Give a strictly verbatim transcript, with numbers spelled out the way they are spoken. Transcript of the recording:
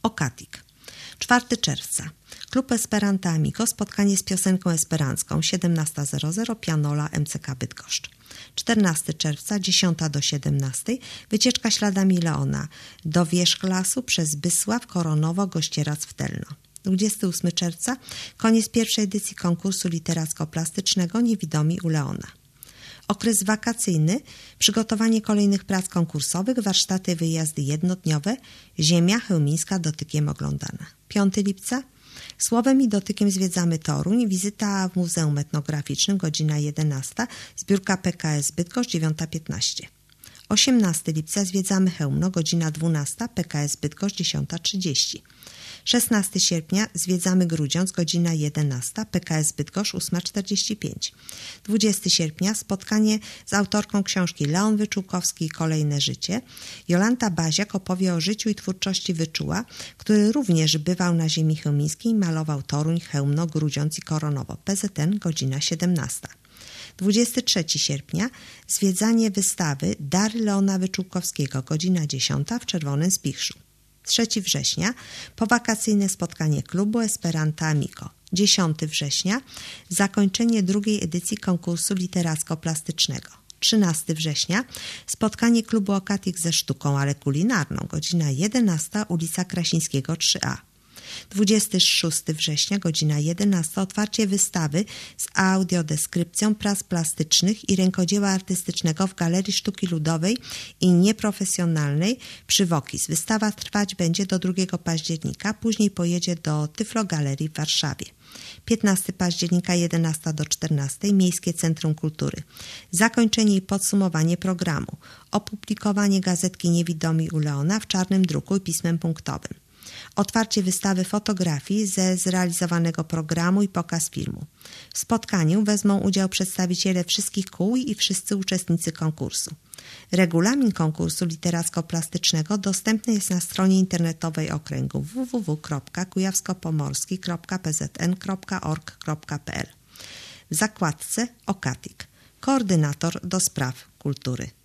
Okatik. czwartego czerwca. Klub Esperanto Amico, spotkanie z piosenką esperancką, siedemnasta zero zero, Pianola, M C K Bydgoszcz. czternastego czerwca, dziesiąta do siedemnastej, wycieczka śladami Leona do Wierzchlasu przez Bysław, Koronowo, Gościerac w Telno. dwudziestego ósmego czerwca, koniec pierwszej edycji konkursu literacko-plastycznego Niewidomi u Leona. Okres wakacyjny, przygotowanie kolejnych prac konkursowych, warsztaty, wyjazdy jednodniowe, Ziemia chełmińska dotykiem oglądana. piątego lipca, słowem i dotykiem zwiedzamy Toruń, wizyta w Muzeum Etnograficznym, godzina jedenasta, zbiórka P K S Bydgoszcz, dziewiąta piętnaście. osiemnastego lipca zwiedzamy Chełmno, godzina dwunasta, P K S Bydgoszcz, dziesiąta trzydzieści. szesnastego sierpnia zwiedzamy Grudziądz, godzina jedenasta, P K S Bydgoszcz, ósma czterdzieści pięć. dwudziestego sierpnia spotkanie z autorką książki Leon Wyczółkowski i Kolejne życie. Jolanta Baziak opowie o życiu i twórczości Wyczuła, który również bywał na ziemi chełmińskiej, malował Toruń, Chełmno, Grudziądz i Koronowo. P Z N, godzina siedemnasta. dwudziestego trzeciego sierpnia zwiedzanie wystawy Dary Leona Wyczółkowskiego, godzina dziesiąta, w Czerwonym Spichrzu. trzeciego września powakacyjne spotkanie klubu Esperanto Amico. dziesiątego września zakończenie drugiej edycji konkursu literacko-plastycznego. trzynastego września spotkanie klubu Okatik ze sztuką, ale kulinarną, godzina jedenasta, ulica Krasińskiego trzy A. dwudziestego szóstego września, godzina jedenasta, otwarcie wystawy z audiodeskrypcją prac plastycznych i rękodzieła artystycznego w Galerii Sztuki Ludowej i Nieprofesjonalnej przy Wokis. Wystawa trwać będzie do drugiego października, później pojedzie do Tyflo Galerii w Warszawie. piętnastego października, jedenasta do czternastej, Miejskie Centrum Kultury. Zakończenie i podsumowanie programu. Opublikowanie gazetki Niewidomi u Leona w czarnym druku i pismem punktowym. Otwarcie wystawy fotografii ze zrealizowanego programu i pokaz filmu. W spotkaniu wezmą udział przedstawiciele wszystkich kół i wszyscy uczestnicy konkursu. Regulamin konkursu literacko-plastycznego dostępny jest na stronie internetowej okręgu w w w kropka kujawsko-pomorski kropka p z n kropka org kropka p l. W zakładce Okatik. Koordynator do spraw kultury.